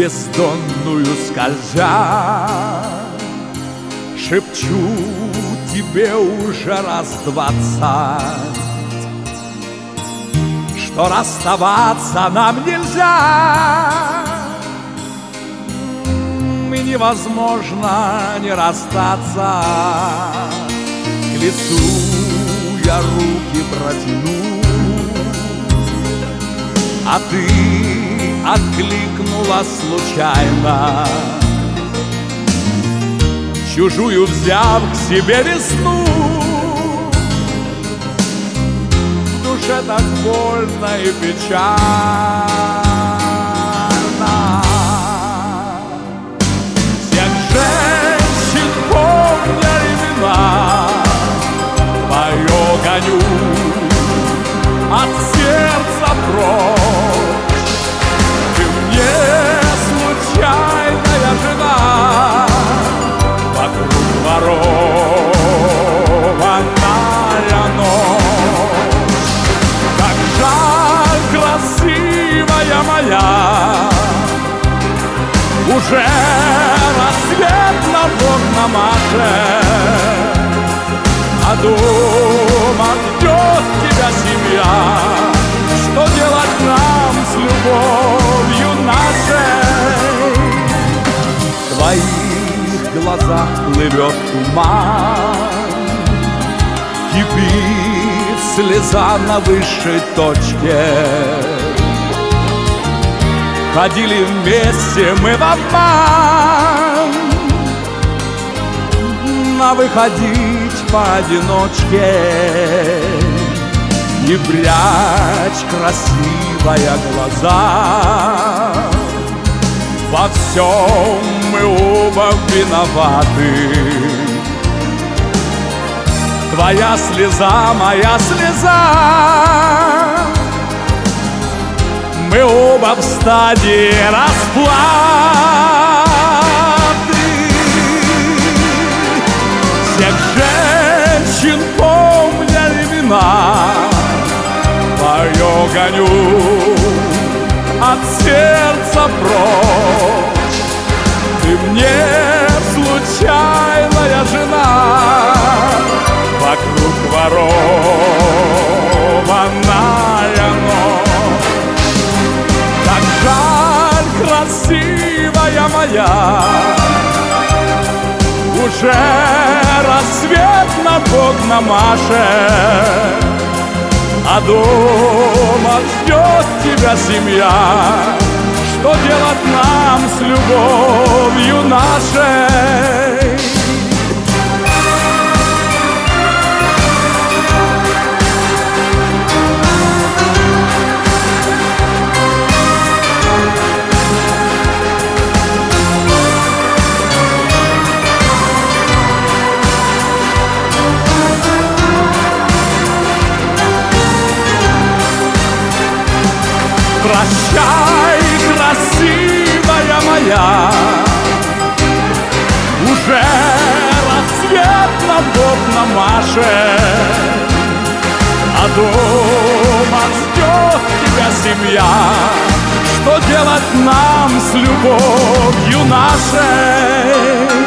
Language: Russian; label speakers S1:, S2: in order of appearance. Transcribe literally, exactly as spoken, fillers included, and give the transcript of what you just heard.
S1: бездонную скользя, шепчу тебе уже раз двадцать, что расставаться нам нельзя, и невозможно не расстаться. К лицу я руки протяну, а ты откликнула случайно, чужую взяв к себе весну. В душе так больно и печально. Всех женщин помня имена, твое гоню от сердца прочь. Ты мне случайная жена, вокруг ворованная ночь. Как жаль, красивая моя, уже рассвет над окном машет, а дома ждет тебя семья. Что делать нам с любовью нашей? В твоих глазах плывет туман, кипит слеза на высшей точке. Ходили вместе мы в обман, а выходить поодиночке. Не прячь, красивая, глаза, во всем мы оба виноваты. Твоя слеза, моя слеза, мы оба в стадии расплаты. Всех женщин помня имена, твое гоню от сердца прочь. Ты мне случайная жена, вокруг ворованная ночь. Так жаль, красивая моя, уже рассвет над окном машет, а дома ждет тебя семья. Что делать нам с любовью нашей? Прощай, красивая моя, уже рассвет над окном машет, а дома ждет тебя семья. Что делать нам с любовью нашей?